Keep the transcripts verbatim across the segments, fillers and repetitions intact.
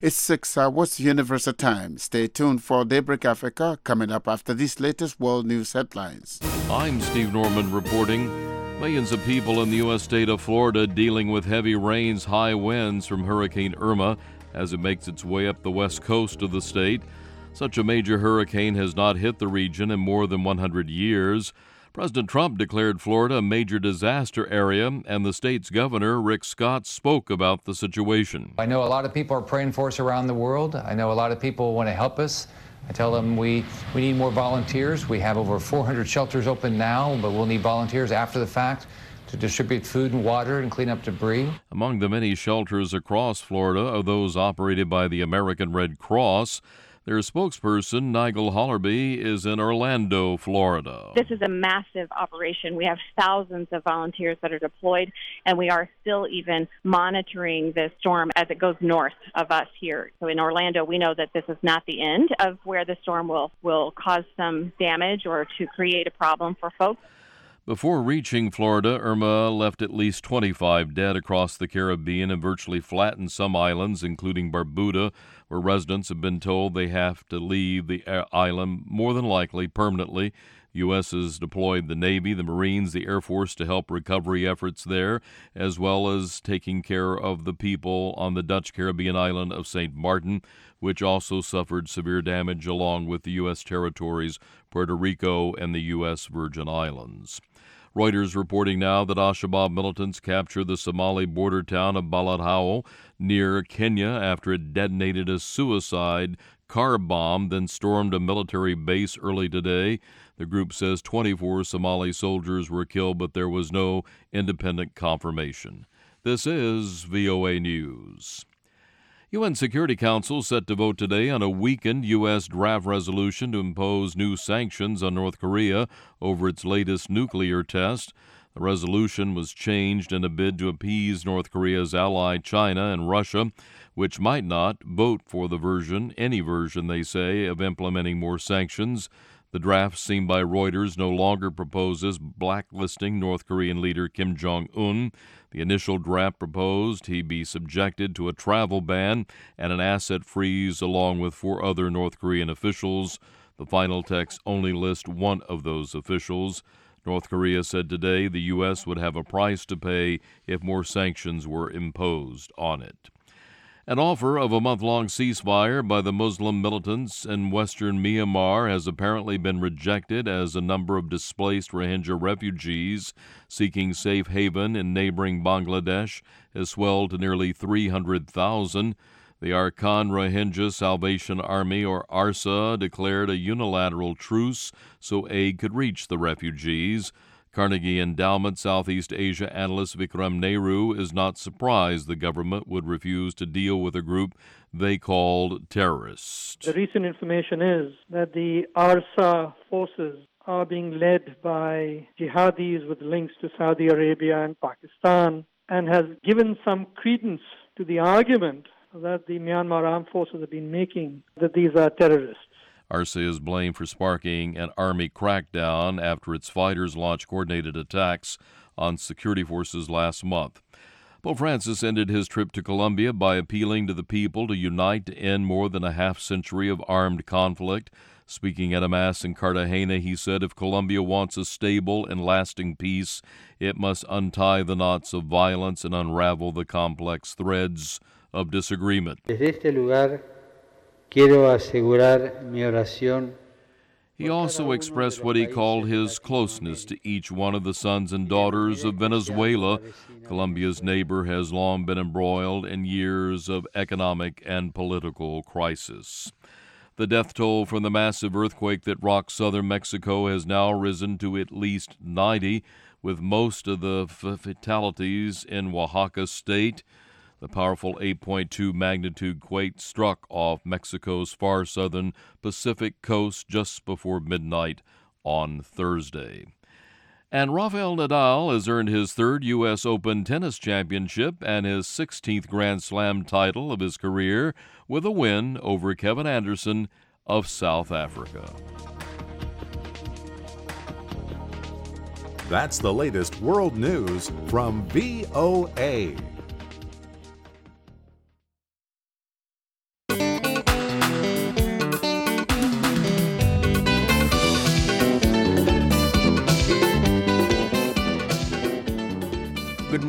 It's six hours Universal Time. Stay tuned for Daybreak Africa coming up after these latest world news headlines. I'm Steve Norman reporting. Millions of people in the U S state of Florida dealing with heavy rains, high winds from Hurricane Irma as it makes its way up the west coast of the state. Such a major hurricane has not hit the region in more than one hundred years. President Trump declared Florida a major disaster area, and the state's governor, Rick Scott, spoke about the situation. I know a lot of people are praying for us around the world. I know a lot of people want to help us. I tell them we, we need more volunteers. We have over four hundred shelters open now, but we'll need volunteers after the fact to distribute food and water and clean up debris. Among the many shelters across Florida are those operated by the American Red Cross. Their spokesperson, Nigel Hollerby, is in Orlando, Florida. This is a massive operation. We have thousands of volunteers that are deployed, and we are still even monitoring the storm as it goes north of us here. So in Orlando, we know that this is not the end of where the storm will, will cause some damage or to create a problem for folks. Before reaching Florida, Irma left at least twenty-five dead across the Caribbean and virtually flattened some islands, including Barbuda, where residents have been told they have to leave the island, more than likely permanently. The U S has deployed the Navy, the Marines, the Air Force to help recovery efforts there, as well as taking care of the people on the Dutch Caribbean island of Saint Martin, which also suffered severe damage along with the U S territories Puerto Rico and the U S Virgin Islands. Reuters reporting now that Al-Shabaab militants captured the Somali border town of Balad Howell near Kenya after it detonated a suicide car bomb, then stormed a military base early today. The group says twenty-four Somali soldiers were killed, but there was no independent confirmation. This is V O A News. U N Security Council set to vote today on a weakened U S draft resolution to impose new sanctions on North Korea over its latest nuclear test. The resolution was changed in a bid to appease North Korea's ally China and Russia, which might not vote for the version, any version, they say, of implementing more sanctions. The draft, seen by Reuters, no longer proposes blacklisting North Korean leader Kim Jong-un. The initial draft proposed he be subjected to a travel ban and an asset freeze along with four other North Korean officials. The final text only lists one of those officials. North Korea said today the U S would have a price to pay if more sanctions were imposed on it. An offer of a month-long ceasefire by the Muslim militants in western Myanmar has apparently been rejected as a number of displaced Rohingya refugees seeking safe haven in neighboring Bangladesh has swelled to nearly three hundred thousand. The Arakan Rohingya Salvation Army, or ARSA, declared a unilateral truce so aid could reach the refugees. Carnegie Endowment Southeast Asia analyst Vikram Nehru is not surprised the government would refuse to deal with a group they called terrorists. The recent information is that the ARSA forces are being led by jihadis with links to Saudi Arabia and Pakistan, and has given some credence to the argument that the Myanmar armed forces have been making that these are terrorists. ARSA is blamed for sparking an army crackdown after its fighters launched coordinated attacks on security forces last month. Pope Francis ended his trip to Colombia by appealing to the people to unite to end more than a half century of armed conflict. Speaking at a mass in Cartagena, he said if Colombia wants a stable and lasting peace, it must untie the knots of violence and unravel the complex threads of disagreement. Desde este lugar, quiero asegurar mi oración. He also expressed what he called his closeness to each one of the sons and daughters of Venezuela. Colombia's neighbor has long been embroiled in years of economic and political crisis. The death toll from the massive earthquake that rocked southern Mexico has now risen to at least ninety, with most of the fatalities in Oaxaca state. The powerful eight point two magnitude quake struck off Mexico's far southern Pacific coast just before midnight on Thursday. And Rafael Nadal has earned his third U S Open tennis championship and his sixteenth Grand Slam title of his career with a win over Kevin Anderson of South Africa. That's the latest world news from V O A.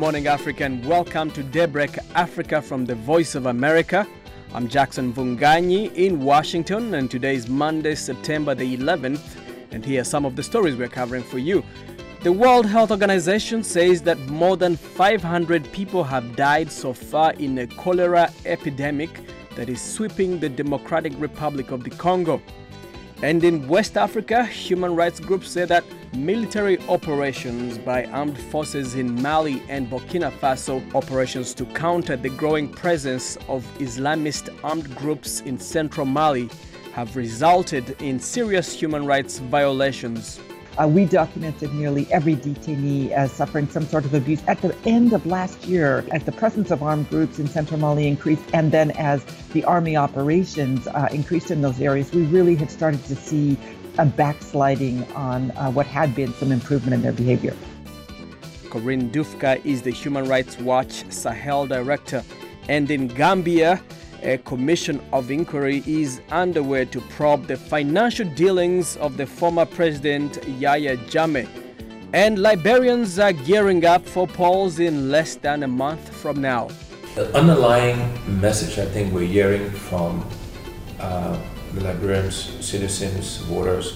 morning, Africa, and welcome to Daybreak Africa from the Voice of America. I'm Jackson Vunganyi in Washington, and today is Monday, September the eleventh, and here are some of the stories we're covering for you. The World Health Organization says that more than five hundred people have died so far in a cholera epidemic that is sweeping the Democratic Republic of the Congo. And in West Africa, human rights groups say that military operations by armed forces in Mali and Burkina Faso, operations to counter the growing presence of Islamist armed groups in central Mali, have resulted in serious human rights violations. Uh, we documented nearly every detainee as suffering some sort of abuse. At the end of last year, as the presence of armed groups in central Mali increased, and then as the army operations uh, increased in those areas, we really have started to see a backsliding on uh, what had been some improvement in their behavior. Corinne Dufka is the Human Rights Watch Sahel Director. And in Gambia, a commission of inquiry is underway to probe the financial dealings of the former president Yahya Jammeh. And Liberians are gearing up for polls in less than a month from now. The underlying message I think we're hearing from uh, the Liberians, citizens, voters,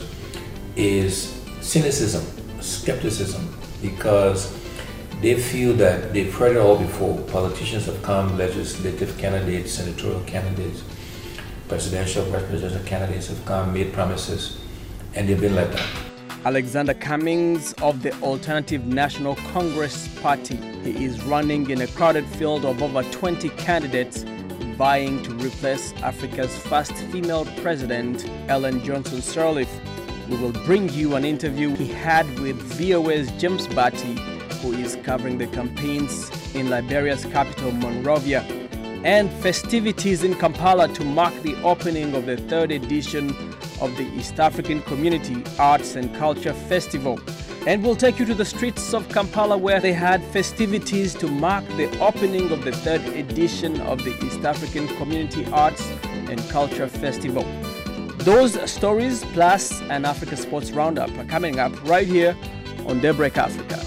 is cynicism, skepticism, because they feel that they've heard it all before. Politicians have come, legislative candidates, senatorial candidates, presidential, vice presidential candidates have come, made promises, and they've been let down. Alexander Cummings of the Alternative National Congress Party. He is running in a crowded field of over twenty candidates vying to replace Africa's first female president, Ellen Johnson Sirleaf. We will bring you an interview he had with V O A's James Batty, who is covering the campaigns in Liberia's capital, Monrovia. And festivities in Kampala to mark the opening of the third edition of the East African Community Arts and Culture Festival. And we'll take you to the streets of Kampala, where they had festivities to mark the opening of the third edition of the East African Community Arts and Culture Festival. Those stories plus an Africa Sports Roundup are coming up right here on Daybreak Africa.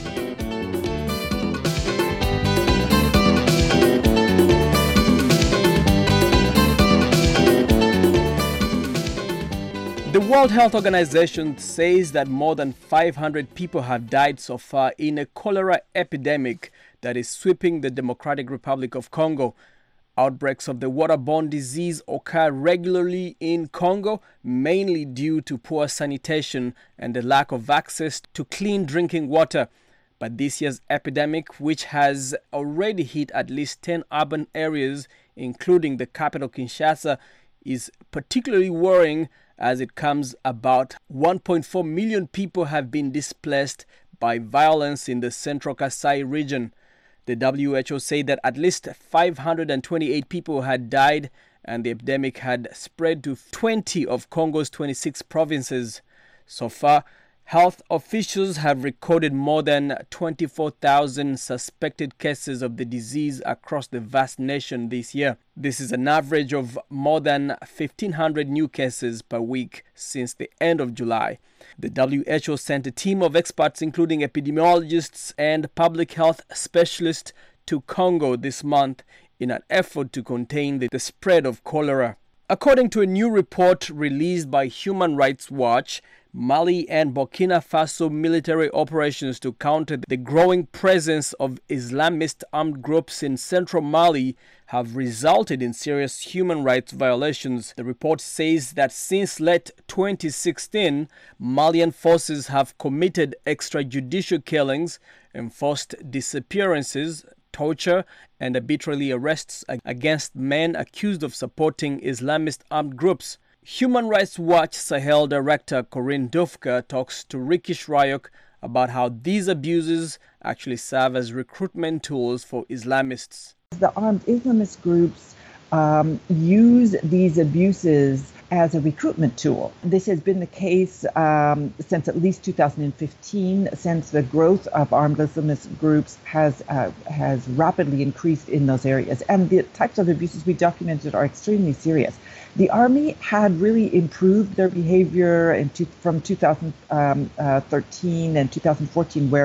The World Health Organization says that more than five hundred people have died so far in a cholera epidemic that is sweeping the Democratic Republic of Congo. Outbreaks of the waterborne disease occur regularly in Congo, mainly due to poor sanitation and the lack of access to clean drinking water. But this year's epidemic, which has already hit at least ten urban areas, including the capital Kinshasa, is particularly worrying as it comes about one point four million people have been displaced by violence in the central Kasai region. The W H O say that at least five hundred twenty-eight people had died and the epidemic had spread to twenty of Congo's twenty-six provinces. So far, health officials have recorded more than twenty-four thousand suspected cases of the disease across the vast nation this year. This is an average of more than fifteen hundred new cases per week since the end of July. The W H O sent a team of experts, including epidemiologists and public health specialists, to Congo this month in an effort to contain the spread of cholera. According to a new report released by Human Rights Watch, Mali and Burkina Faso military operations to counter the growing presence of Islamist armed groups in central Mali have resulted in serious human rights violations. The report says that since late twenty sixteen, Malian forces have committed extrajudicial killings, enforced disappearances, torture, and arbitrary arrests against men accused of supporting Islamist armed groups. Human Rights Watch Sahel Director Corinne Dufka talks to Ricky Shryock about how these abuses actually serve as recruitment tools for Islamists. The armed Islamist groups um, use these abuses as a recruitment tool. This has been the case um, since at least two thousand fifteen, since the growth of armed Islamist groups has uh, has rapidly increased in those areas. And the types of abuses we documented are extremely serious. The army had really improved their behavior in two, from two thousand thirteen and two thousand fourteen, where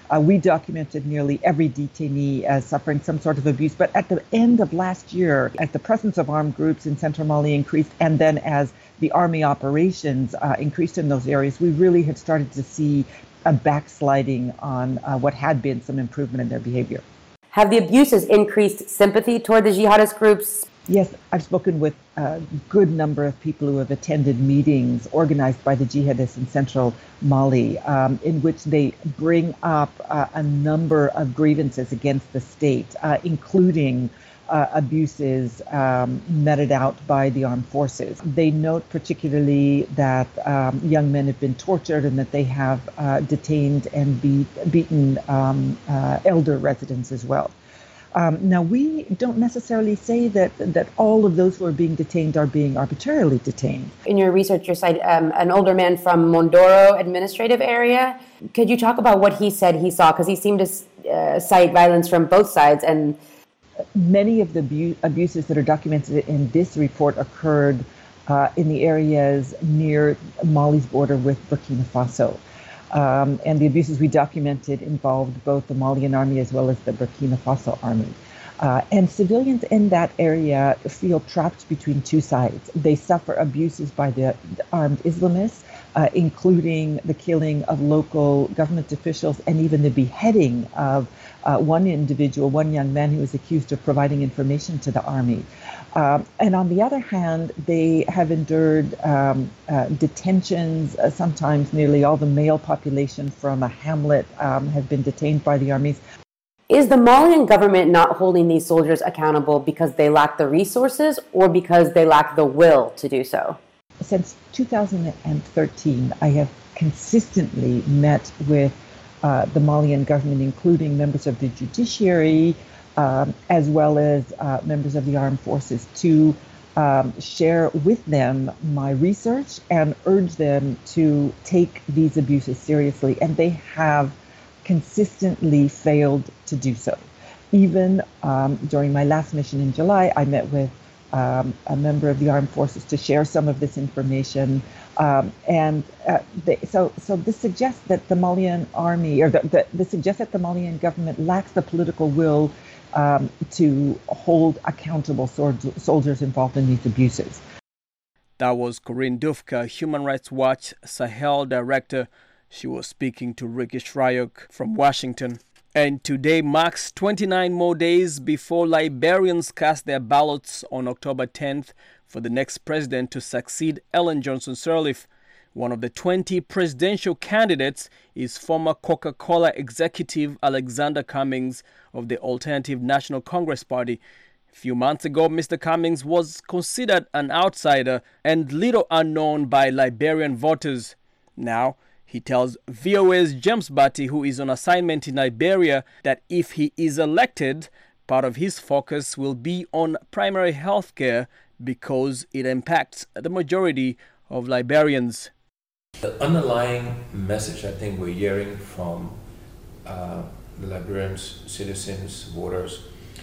Uh, we documented nearly every detainee as suffering some sort of abuse. But at the end of last year, as the presence of armed groups in central Mali increased, and then as the army operations uh, increased in those areas, we really had started to see a backsliding on uh, what had been some improvement in their behavior. Have the abuses increased sympathy toward the jihadist groups? Yes, I've spoken with a good number of people who have attended meetings organized by the jihadists in central Mali, um, in which they bring up uh, a number of grievances against the state, uh, including uh, abuses um, meted out by the armed forces. They note particularly that um, young men have been tortured and that they have uh, detained and beat, beaten um, uh, elder residents as well. Um, now, we don't necessarily say that that all of those who are being detained are being arbitrarily detained. In your research, you cite um, an older man from Mondoro administrative area. Could you talk about what he said he saw? Because he seemed to uh, cite violence from both sides. And many of the abu- abuses that are documented in this report occurred uh, in the areas near Mali's border with Burkina Faso. Um, and the abuses we documented involved both the Malian army as well as the Burkina Faso army. Uh, and civilians in that area feel trapped between two sides. They suffer abuses by the armed Islamists, uh, including the killing of local government officials and even the beheading of uh, one individual, one young man who was accused of providing information to the army. Um, and on the other hand, they have endured um, uh, detentions. Uh, sometimes nearly all the male population from a hamlet um, have been detained by the armies. Is the Malian government not holding these soldiers accountable because they lack the resources or because they lack the will to do so? Since two thousand thirteen, I have consistently met with uh, the Malian government, including members of the judiciary, Um, as well as uh, members of the armed forces, to um, share with them my research and urge them to take these abuses seriously. And they have consistently failed to do so. Even um, during my last mission in July, I met with um, a member of the armed forces to share some of this information. Um, and uh, they, so, so this suggests that the Malian army, or the, the, this suggests that the Malian government lacks the political will Um, to hold accountable sol- soldiers involved in these abuses. That was Corinne Dufka, Human Rights Watch Sahel Director. She was speaking to Ricky Shryock from Washington. And today marks twenty-nine more days before Liberians cast their ballots on October tenth for the next president to succeed Ellen Johnson Sirleaf. One of the twenty presidential candidates is former Coca-Cola executive Alexander Cummings of the Alternative National Congress Party. A few months ago, Mister Cummings was considered an outsider and little unknown by Liberian voters. Now, he tells V O A's James Batty, who is on assignment in Liberia, that if he is elected, part of his focus will be on primary health care because it impacts the majority of Liberians. The underlying message I think we're hearing from uh, the Liberians, citizens, voters,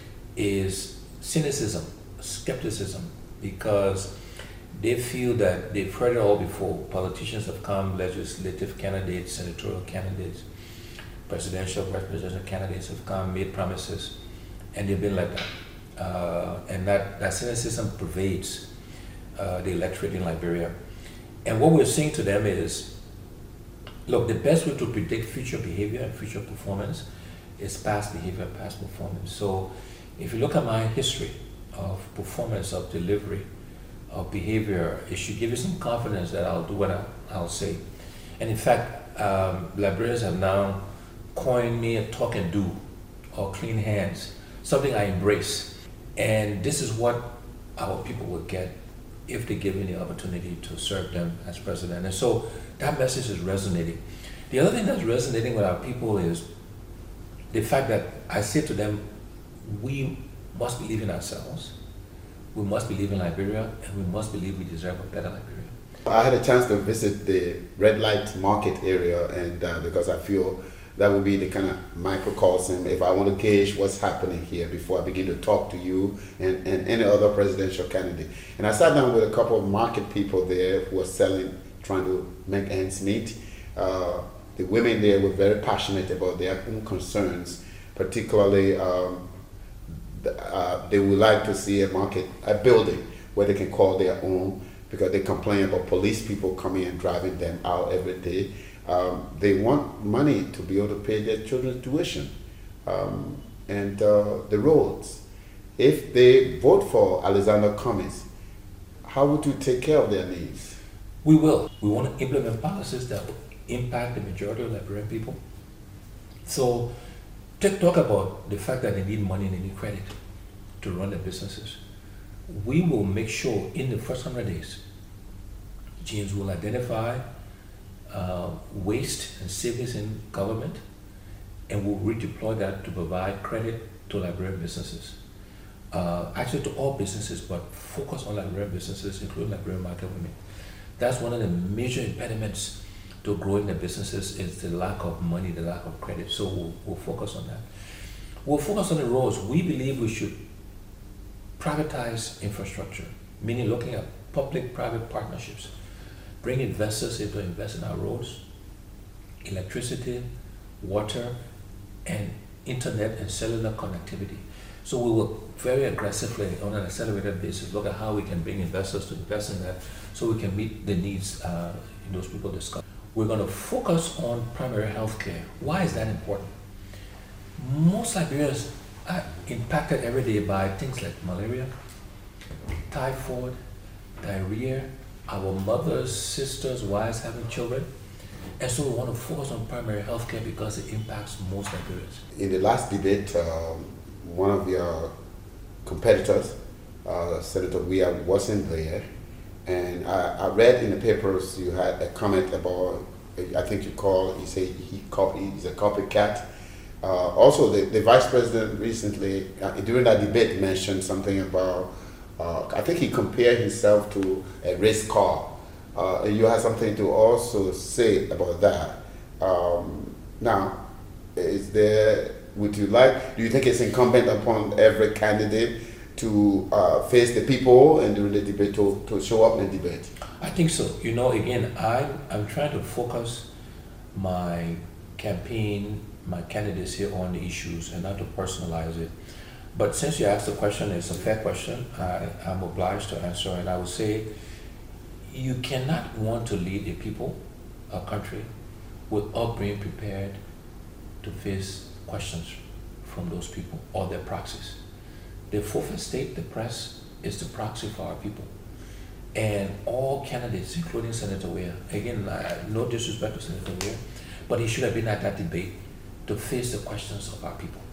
is cynicism, skepticism, because they feel that they've heard it all before. Politicians have come, legislative candidates, senatorial candidates, presidential, vice presidential candidates have come, made promises, and they've been let down. Uh, and that, that cynicism pervades uh, the electorate in Liberia. And what we're saying to them is, look, the best way to predict future behavior and future performance is past behavior, past performance. So if you look at my history of performance, of delivery, of behavior, it should give you some confidence that I'll do what I'll, I'll say. And in fact, um, Liberians have now coined me a talk and do, or clean hands, something I embrace. And this is what our people will get if they give me the opportunity to serve them as president. And so that message is resonating. The other thing that's resonating with our people is the fact that I say to them, we must believe in ourselves, we must believe in Liberia, and we must believe we deserve a better Liberia. I had a chance to visit the red light market area, and uh, because I feel that would be the kind of microcosm if I want to gauge what's happening here before I begin to talk to you and, and any other presidential candidate. And I sat down with a couple of market people there who were selling, trying to make ends meet. Uh, the women there were very passionate about their own concerns, particularly um, uh, they would like to see a market, a building where they can call their own, because they complain about police people coming and driving them out every day. Um, they want money to be able to pay their children's tuition um, and uh, the roads. If they vote for Alexander Cummings, how would you take care of their needs? We will. We want to implement policies that will impact the majority of Liberian people. So, to talk about the fact that they need money and they need credit to run their businesses. We will make sure in the first hundred days, James will identify uh, waste and savings in government, and will redeploy that to provide credit to Liberian businesses. Uh, actually to all businesses, but focus on Liberian businesses, including Liberian market women. That's one of the major impediments to growing the businesses, is the lack of money, the lack of credit. So we'll, we'll focus on that. We'll focus on the roads. We believe we should privatize infrastructure, meaning looking at public-private partnerships, bring investors in to invest in our roads, electricity, water, and internet and cellular connectivity. So we will very aggressively, on an accelerated basis, look at how we can bring investors to invest in that, so we can meet the needs uh, those people discuss. We're going to focus on primary health care. Why is that important? Most Liberians are impacted every day by things like malaria, typhoid, diarrhea, our mothers, sisters, wives having children. And so we want to focus on primary health care because it impacts most Liberians. In the last debate, um, one of your competitors, uh, Senator Weah, wasn't there. And I, I read in the papers you had a comment about, I think you call, you say he copy, he's a copycat. Uh, also, the, the vice president recently, uh, during that debate, mentioned something about, uh, I think he compared himself to a race car. Uh, you have something to also say about that. Um, now, is there, would you like, do you think it's incumbent upon every candidate to uh, face the people and during the debate to, to show up in the debate? I think so. You know, again, I, I'm trying to focus my campaign, my candidates here on the issues and not to personalize it. But since you asked the question, it's a fair question, I, I'm obliged to answer, and I would say you cannot want to lead a people, a country, without being prepared to face questions from those people or their proxies. The fourth estate, the press, is the proxy for our people. And all candidates, including Senator Weah, again, uh, no disrespect to Senator Weah, but he should have been at that debate to face the questions of our people.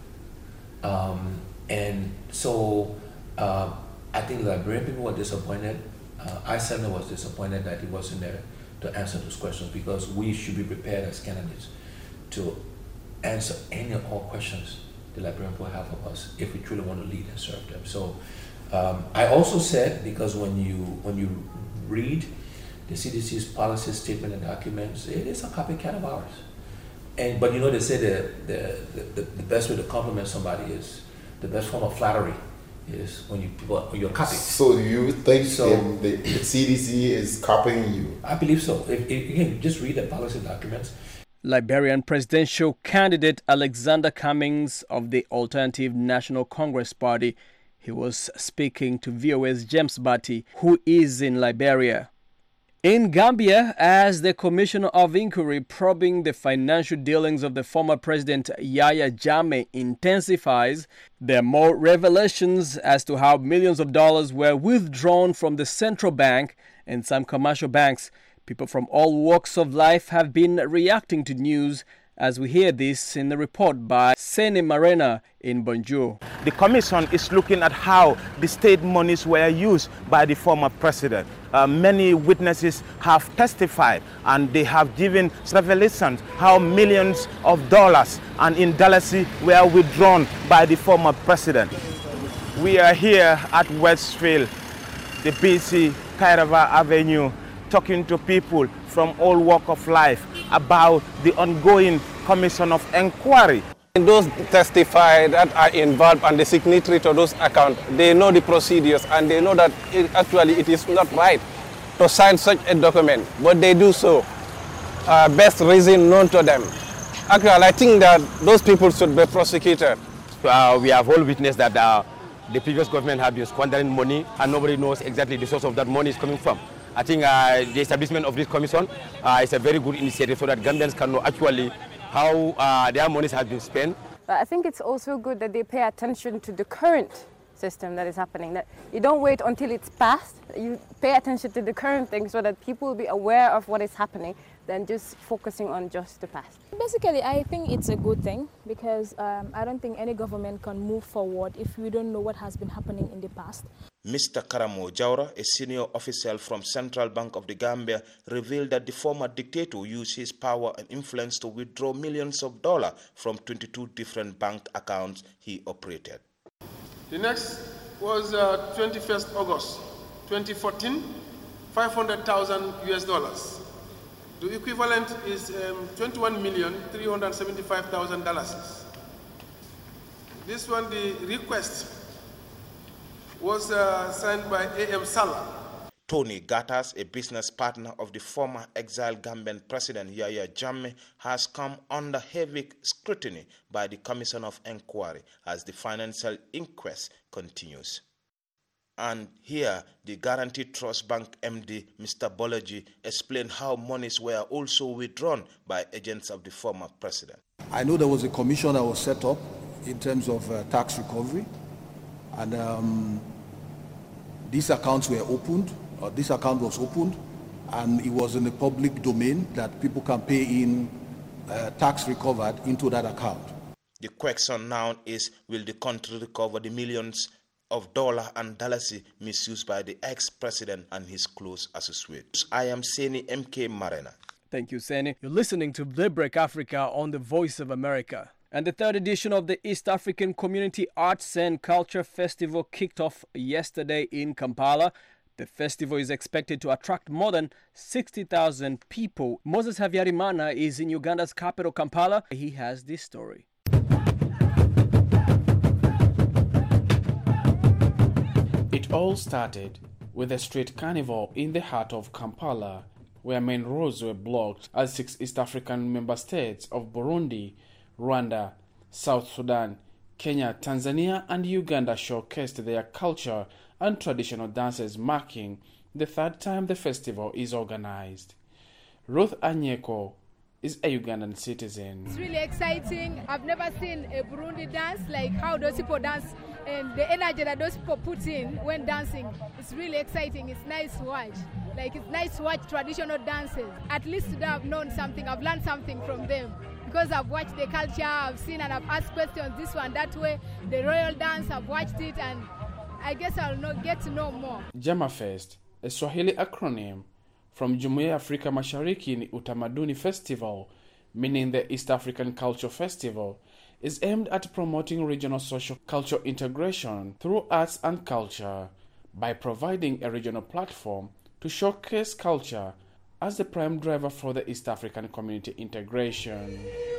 Um, and so uh, I think Liberian people were disappointed. Uh, I certainly was disappointed that he wasn't there to answer those questions, because we should be prepared as candidates to answer any and all questions the Liberian people have of us if we truly want to lead and serve them. So um, I also said, because when you when you read the C D C's policy statement and documents, it is a copycat of ours. And but you know, they say the the, the, the best way to compliment somebody is, the best form of flattery is when you when you're copied. So you think so, the, the C D C is copying you? I believe so. If, if, again, just read the policy documents. Liberian presidential candidate Alexander Cummings of the Alternative National Congress Party. He was speaking to V O A's James Batty, who is in Liberia. In Gambia, as the Commission of Inquiry probing the financial dealings of the former President Yahya Jammeh intensifies, there are more revelations as to how millions of dollars were withdrawn from the central bank and some commercial banks. People from all walks of life have been reacting to news, as we hear this in the report by Sene Marena in Bonjour. The commission is looking at how the state monies were used by the former president. Uh, many witnesses have testified, and they have given revelations how millions of dollars and indemnity were withdrawn by the former president. We are here at Westfield, the busy Kairava Avenue, talking to people from all walks of life about the ongoing commission of inquiry. Those testify that are involved and the signatory to those accounts, they know the procedures and they know that it, actually it is not right to sign such a document, but they do so. uh, best reason known to them. Actually, I think that those people should be prosecuted. Uh, we have all witnessed that uh, the previous government have been squandering money and nobody knows exactly the source of that money is coming from. I think uh, the establishment of this commission uh, is a very good initiative so that Gambians can know actually how uh, their money has been spent. But I think it's also good that they pay attention to the current system that is happening, that you don't wait until it's passed, you pay attention to the current thing so that people will be aware of what is happening than just focusing on just the past. Basically, I think it's a good thing because um, I don't think any government can move forward if we don't know what has been happening in the past. Mister Karamo Jawara, a senior official from Central Bank of the Gambia, revealed that the former dictator used his power and influence to withdraw millions of dollars from twenty-two different bank accounts he operated. The next was uh, twenty-first of August twenty fourteen, five hundred thousand U S dollars. The equivalent is um, twenty-one million three hundred seventy-five thousand dollars. This one, the request was uh, signed by A M Salah. Tony Gattas, a business partner of the former exiled Gambian President Yahya Jammeh, has come under heavy scrutiny by the Commission of Inquiry as the financial inquest continues. And here, the Guaranty Trust Bank M D, Mister Bolaji, explained how monies were also withdrawn by agents of the former president. I know there was a commission that was set up in terms of uh, tax recovery, and um, these accounts were opened, or this account was opened, and it was in the public domain that people can pay in uh, tax recovered into that account. The question now is, will the country recover the millions of dollars and dollars misused by the ex-president and his close associates? I am Seni M K Marena. Thank you, Seni. You're listening to Daybreak Africa on the Voice of America. And the third edition of the East African Community Arts and Culture Festival kicked off yesterday in Kampala. The festival is expected to attract more than sixty thousand people. Moses Havyarimana is in Uganda's capital, Kampala. He has this story. It all started with a street carnival in the heart of Kampala, where main roads were blocked as six East African member states of Burundi, Rwanda, South Sudan, Kenya, Tanzania, and Uganda showcased their culture and traditional dances, marking the third time the festival is organized. Ruth Anyeko is a Ugandan citizen. It's really exciting. I've never seen a Burundi dance like how those people dance and the energy that those people put in when dancing. It's really exciting. It's nice to watch. Like, it's nice to watch traditional dances. At least today I've known something. I've learned something from them. Because I've watched the culture, I've seen and I've asked questions this one, that way. The royal dance, I've watched it, and I guess I'll know, get to know more. JamaFest, a Swahili acronym from Jumuiya ya Afrika Mashariki ni Utamaduni Festival, meaning the East African Culture Festival, is aimed at promoting regional social culture integration through arts and culture by providing a regional platform to showcase culture as the prime driver for the East African community integration.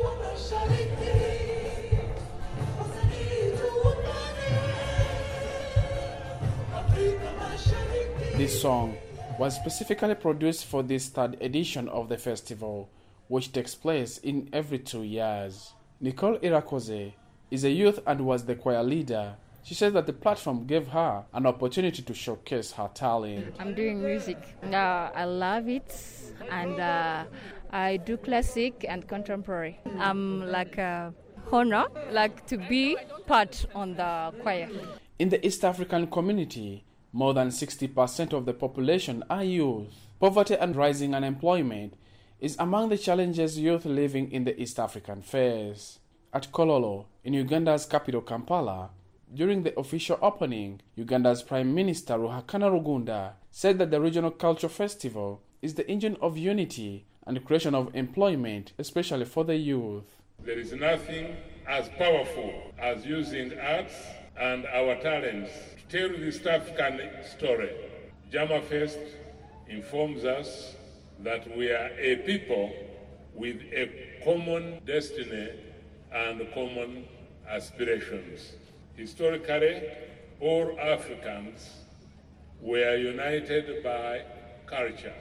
This song was specifically produced for this third edition of the festival, which takes place in every two years. Nicole Irakoze is a youth and was the choir leader. She says that the platform gave her an opportunity to showcase her talent. I'm doing music. Uh, I love it, and uh, I do classic and contemporary. I'm like a honor, like to be part on the choir. In the East African community, more than sixty percent of the population are youth. Poverty and rising unemployment is among the challenges youth living in the East African face. At Kololo, in Uganda's capital Kampala, during the official opening, Uganda's Prime Minister Ruhakana Rugunda said that the Regional Culture Festival is the engine of unity and creation of employment, especially for the youth. There is nothing as powerful as using arts and our talents to tell the East African story. JamaFest informs us that we are a people with a common destiny and common aspirations. Historically, all Africans were united by culture.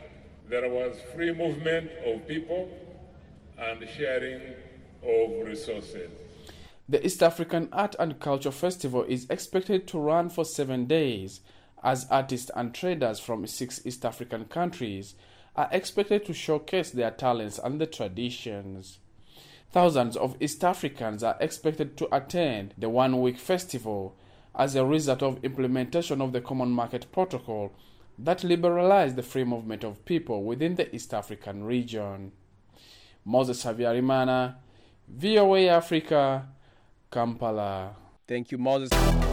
There was free movement of people and sharing of resources. The East African Art and Culture Festival is expected to run for seven days, as artists and traders from six East African countries are expected to showcase their talents and the traditions. Thousands of East Africans are expected to attend the one-week festival as a result of implementation of the Common Market Protocol that liberalized the free movement of people within the East African region. Moses Havyarimana, V O A Africa, Kampala. Thank you, Moses.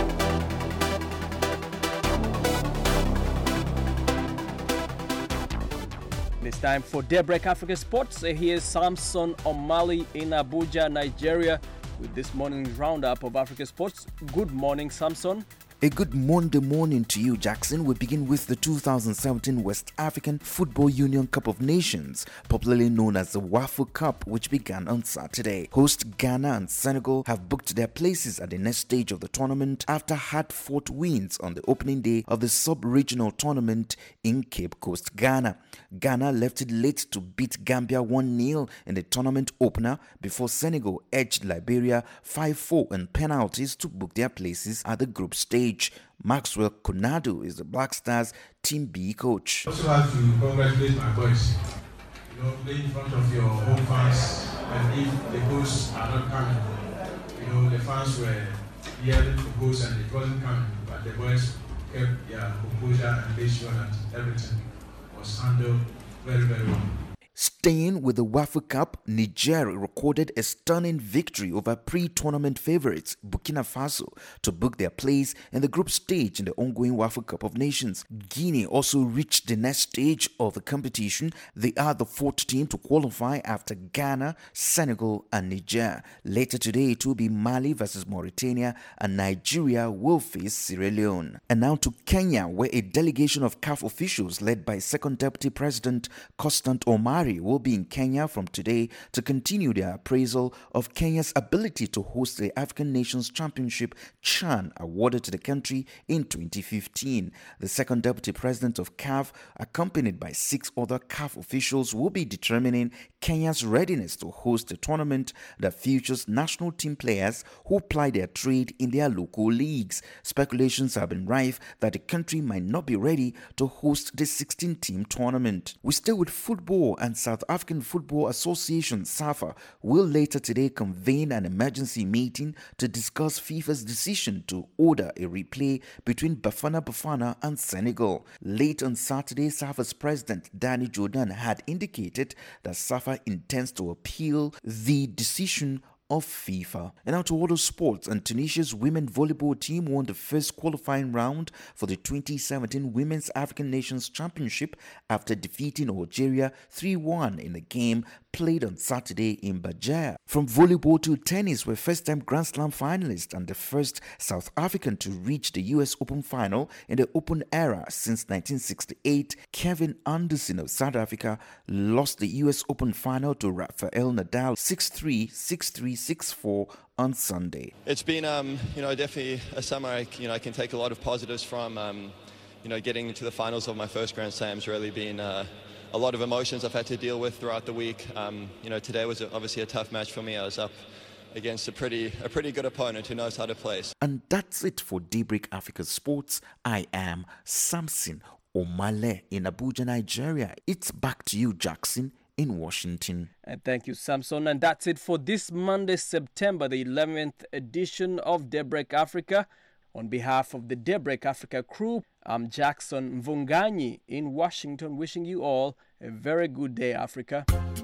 It's time for Daybreak Africa Sports. Here's Samson Omali in Abuja, Nigeria, with this morning's roundup of Africa Sports. Good morning, Samson. A good Monday morning to you, Jackson. We begin with the two thousand seventeen West African Football Union Cup of Nations, popularly known as the WAFU Cup, which began on Saturday. Host Ghana and Senegal have booked their places at the next stage of the tournament after hard-fought wins on the opening day of the sub-regional tournament in Cape Coast, Ghana. Ghana left it late to beat Gambia one nil in the tournament opener before Senegal edged Liberia five four in penalties to book their places at the group stage. Maxwell Konadu is the Black Stars Team B coach. I also have to congratulate my boys. You know, playing in front of your home fans, and if the goals are not coming, you know, the fans were yelling for goals and it wasn't coming, but the boys kept their composure and made sure that everything was handled very, very well. Staying with the WAFU Cup, Niger recorded a stunning victory over pre-tournament favorites Burkina Faso to book their place in the group stage in the ongoing WAFU Cup of Nations. Guinea also reached the next stage of the competition. They are the fourth team to qualify after Ghana, Senegal and Niger. Later today, it will be Mali versus Mauritania and Nigeria will face Sierra Leone. And now to Kenya, where a delegation of C A F officials led by Second Deputy President Constant Omari will be in Kenya from today to continue their appraisal of Kenya's ability to host the African Nations Championship CHAN awarded to the country in twenty fifteen. The second deputy president of C A F, accompanied by six other C A F officials, will be determining Kenya's readiness to host a tournament that features national team players who ply their trade in their local leagues. Speculations have been rife that the country might not be ready to host the sixteen-team tournament. We stay with football, and South African Football Association SAFA will later today convene an emergency meeting to discuss FIFA's decision to order a replay between Bafana Bafana and Senegal. Late on Saturday, SAFA's president Danny Jordan had indicated that SAFA intends to appeal the decision of FIFA. And now to other sports, and Tunisia's women volleyball team won the first qualifying round for the twenty seventeen Women's African Nations Championship after defeating Algeria three one in a game played on Saturday in Bajir. From volleyball to tennis, where first-time Grand Slam finalist and the first South African to reach the U S Open final in the Open era since nineteen sixty-eight, Kevin Anderson of South Africa lost the U S Open final to Rafael Nadal six three, six three, six four on Sunday. It's been, um, you know, definitely a summer I, you know, I can take a lot of positives from. Um, you know, getting into the finals of my first Grand Slam's really been uh, a lot of emotions I've had to deal with throughout the week. Um, you know, today was obviously a tough match for me. I was up against a pretty a pretty good opponent who knows how to play. And that's it for Daybreak Africa Sports. I am Samson Omale in Abuja, Nigeria. It's back to you, Jackson, in Washington. And thank you, Samson. And that's it for this Monday, September the eleventh edition of Daybreak Africa. On behalf of the Daybreak Africa crew, I'm Jackson Mvunganyi in Washington, wishing you all a very good day, Africa.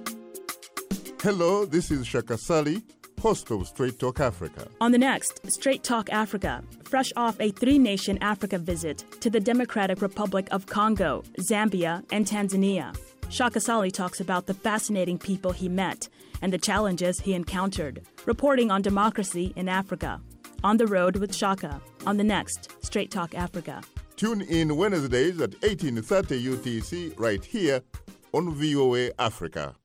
Hello, this is Shaka Sali, host of Straight Talk Africa. On the next Straight Talk Africa, fresh off a three-nation Africa visit to the Democratic Republic of Congo, Zambia, and Tanzania, Shaka Sali talks about the fascinating people he met and the challenges he encountered, reporting on democracy in Africa. On the Road with Shaka, on the next Straight Talk Africa. Tune in Wednesdays at eighteen thirty U T C right here on V O A Africa.